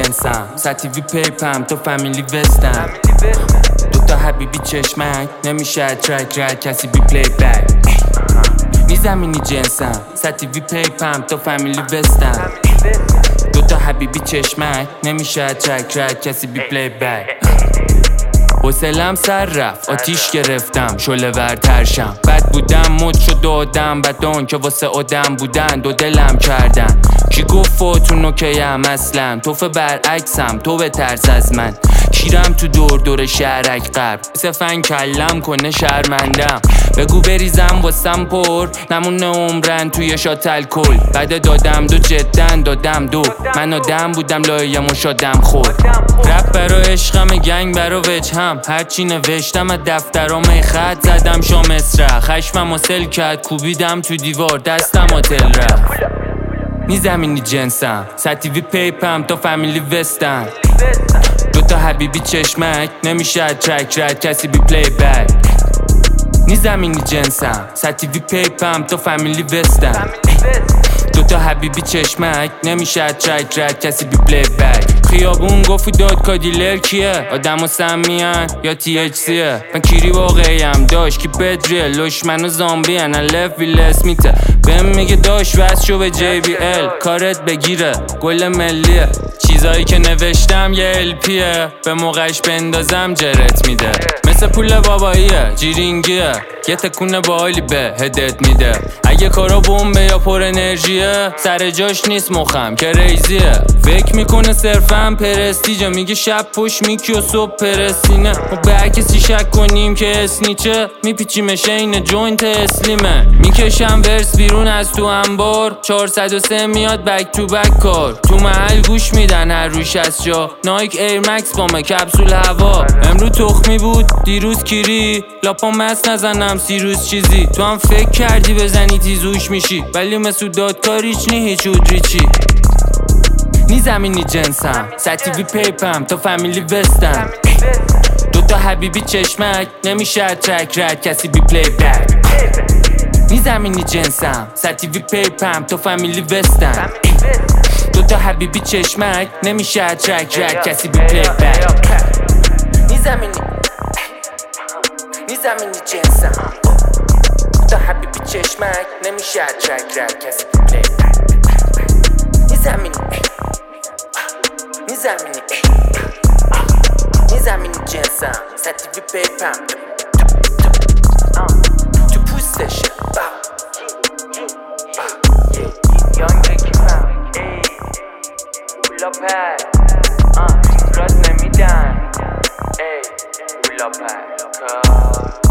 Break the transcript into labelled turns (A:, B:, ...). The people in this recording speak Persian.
A: جنسم ستیوی پیپم تو فامیلی وستم دوتا حبیبی چشمک نمیشه ترک رد کسی بی پلی بک میزمینی جنسم ستیوی پیپم تو فامیلی وستم دوتا حبیبی چشمک نمیشه ترک رد کسی بی پلی بک حوصله‌ام سر رفت آتیش گرفتم شعله ورتر شم بد بودم مد شد دادم بدان که واسه آدم بودن دو دلم کردن کی گفت فوتون اوکیم اصلا توفه برعکسم تو بترس از من کیرم تو دور شهرک غرب سفن کلم کنه شرمندم بگو بریزم واسم پر نمونه عمرن توی شات الکل بعد دادم دو جدن دادم دو من آدم بودم لایم و شادم خورد رپ برا عشقم گنگ برا وجهم هرچی نوشتم از دفترام خط زدم شامسره خشمم سل کرد کوبیدم تو دیوار دستم آتل رفت میزمینی جنسم ستیوی پیپم تا فامیلی وستم دوتا حبیبی چشمک نمیشه ترک رد کسی بی پلی بک میزمینی جنسم ستیوی پیپم تا فامیلی وستم دوتا حبیبی چشمک نمیشه ترک رد کسی بی پلی بک خیابون گفت داد کادیلر کیه آدم و سمیان یا THCه من کیری واقعیم داشت کی بدریه لش منو زامبی انا لف ویل اسمیته بهم میگه داشت وست شو به JBL کارت بگیره گل ملیه چیزایی که نوشتم یه LPه به موقعش بندازم جرت میده مثل پول باباییه جیرینگیه یه تکونه باحالی به هدت میده اگه کارا بمبه یا پر انرژیه سر جاش نیست مخم که ریزیه فکر میکنه صرفم پرستیجه میگه شب پشت میکی و صبح پرستینه و به هر کسی شک کنیم که اسنیچه میپیچیمش این جوینت اسلیمه میکشم ورس بیرون از تو انبار 403 میاد بک تو بک کار تو محل گوش میدن هر روش از جا نایک ایر مکس بامه کپسول هوا امرو تخمی بود دیروز کیری لاپا مست نزنم سیروز چیزی تو هم فکر کردی بزنی تیزوش میشی ولی مثل دادکاریچ نی هیچ ریچی میزمینی جنسم ستیوی پیپم تا فامیلی وستم دوتا حبیبی چشمک نمیشه ترک رد کسی بی پلی بک میزمینی جنسم ستیوی پیپم تا فامیلی وستم دوتا حبیبی چشمک نمیشه ترک رد کسی بی پلی بک میزمینی جنسم دوتا حبیبی چشمک نمیشه ترک رد کسی بی پلی بک میزمینی جنسم ستیوی پیپم تو پوستشه یانگ کیفم بولا پر راد نمیدن بولا پر